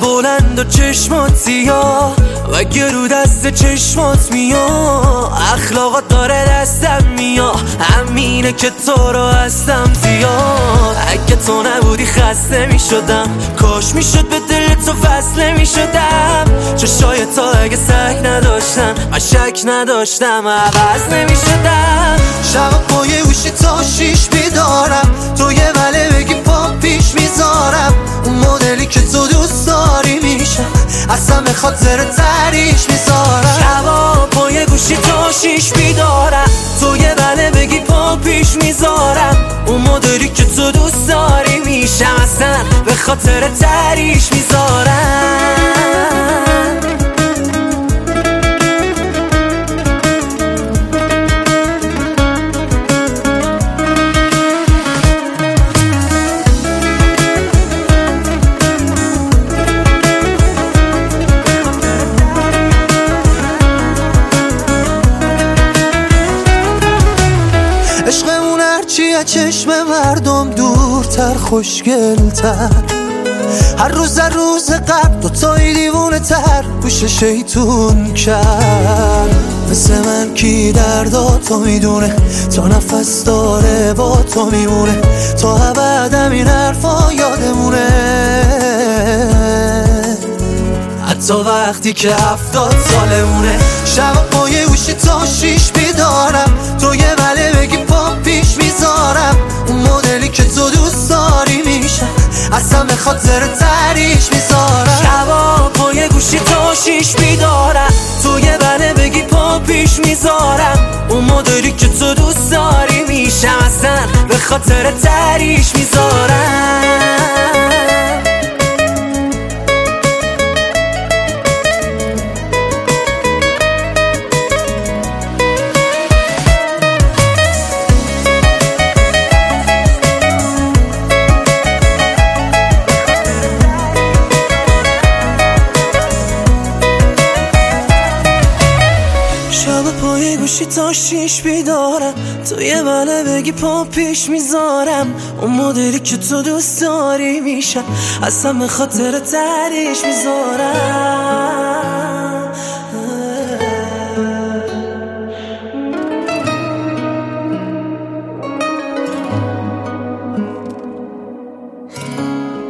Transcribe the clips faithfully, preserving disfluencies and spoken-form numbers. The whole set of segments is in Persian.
بلند و چشمات سیاه و گرو دست چشمات میاد، اخلاقات داره دستم میاد، همینه که تو رو هستم زیاد. اگه تو نبودی خسته میشدم، کاش میشد به دل تو فصله میشدم. چشای تا اگه سگ نداشتن من شک نداشتم عوض نمیشدم. شب با یه گوشی تا شیش بیدارم، تو یه وله بگی پا پیش میذارم. اون مدلی که تو دوست داری میشم، اصلا به خاطر تریش میذارم. شبا با یه گوشی تا شیش بیدارم، تو یه وله بگی پا پیش میذارم. اون مدلی که تو دوست داری میشم، اصلا به خاطر تریش میذارم. عشقمون هرچی از چشم مردم دورتر خوشگلتر، هر روز در روز قبل دوتایی دیوونه تر پوش شیطون کرد. مثل من کی دردا تو میدونه، تا نفس داره با تو میمونه، تا ابدم این حرفا یادمونه. حتی وقتی که هفتاد سالمونه. شب با یه گوشی تا شیش بیدارم، تو یه وله بگی پا پیش میذارم. اون مدلی که تو دوست داری میشم، اصلا به خاطر تریش میذارم. شبا با یه گوشی تا شیش بیدارم، تو یه وله بگی پا پیش میذارم. اون مدلی که تو دوست داری میشم، اصلا به خاطر تریش میذارم. شب پای گوشی تا شیش بیدارم، تو یه وله بگی پا پیش میذارم. اون مدلی که تو دوست داری میشم، اصلا به خاطر تریش میذارم.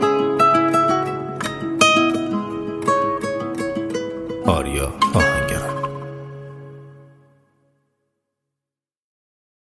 آریا آهنگر.